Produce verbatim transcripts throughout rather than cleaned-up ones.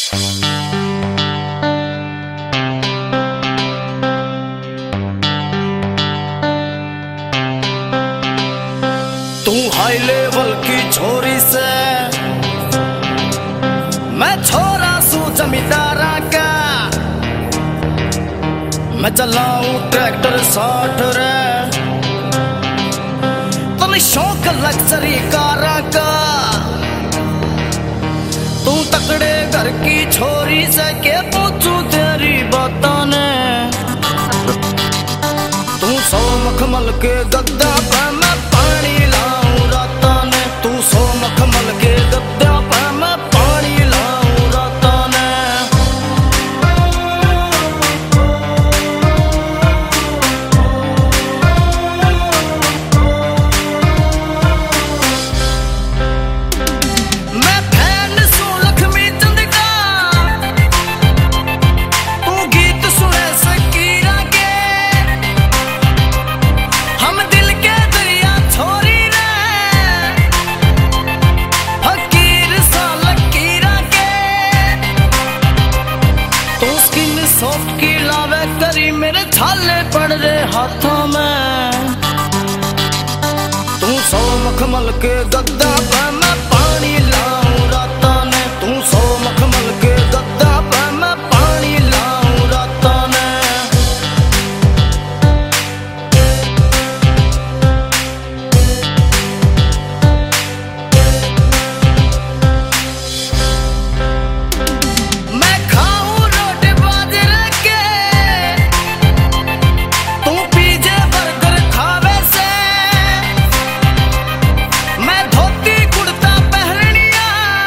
तू high level की छोरी से, मैं छोरा सू जमींदारा का। मैं चलाऊं ट्रैक्टर साठ रे, तुम शौक लग्जरी कारा का। तू तकड़े घर की छोरी से के पूछू तेरी बातों ने। तू सौ मखमल के गद्दा पे मैं पानी लाऊं राता ने। तू सौ मखमल के गद्दा पे मैं पानी लाऊं राता ने। मैं फैन सू लक्ष्मी चंद का, तू गीत सुने सकीरा के। हम दिल के दरिया छोरी रे, फकीर सा लकीरा के। तू स्किन सॉफ्ट की लावे करी, मेरे छाले पड़ रहे हाथों में। तू सौ मखमल के गद्दा पे मैं पानी लाऊं राता ने। तू सौ मखमल के गद्दा पे मैं पानी लाऊं राता ने। मैं खाऊं रोटी बाजरे के, तू पिज़्ज़ा बर्गर खावे से। मैं धोती कुर्ता पहननिया,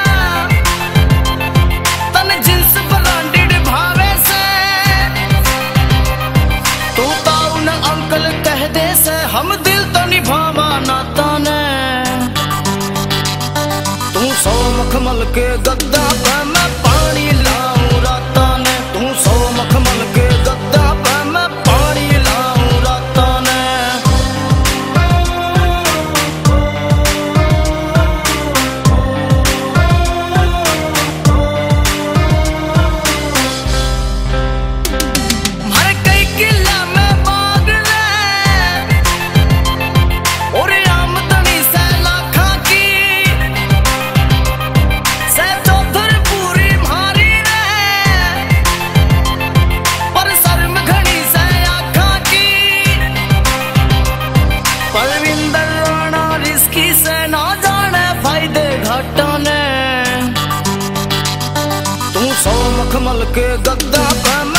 तन जींस ब्रांडेड भावे से। तू ताऊ न अंकल कह दे से, हम दिल तो निभावा नाता ने। तू सौ मखमल के गद्दा पे मैं पानी लाऊं राता ने। तू सौ मखमल के गद्दा पे मैं पानी लाऊं राता ने। हर कई किला में बाग रे, और आमदनी से लाखा की। से चौधर पूरी मारी रे, पर शर्म घनी से आखा की। परविंदर राणा रिस्की से ना जाने फायदे घाटा ने। तू सौ मखमल के गद्दा पे